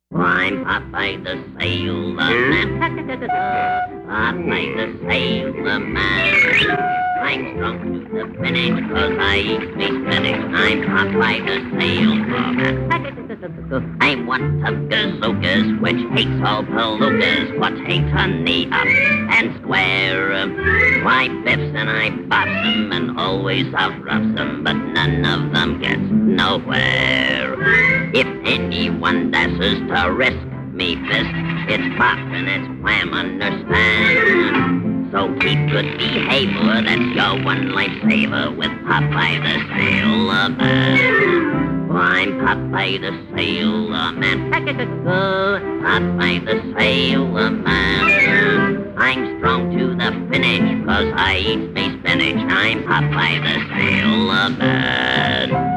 I'm Popeye the Sailor Man. Popeye the Sailor Man. I'm strong to the finish 'cause I eat me spinach. I'm Popeye the Sailor Man. I'm one of gazookas which hates all palookas, what hates honey up and square. Why biffs and I bops 'em and always outroughs 'em, but none of them gets nowhere. If anyone dashes to risk me fist, it's pop and it's wham, understand? So keep good behavior, that's your one lifesaver with Popeye the Sailor Man. I'm Popeye the Sailor Man. Popeye the Sailor Man. I'm strong to the finish 'cause I eat me spinach. I'm Popeye the Sailor Man.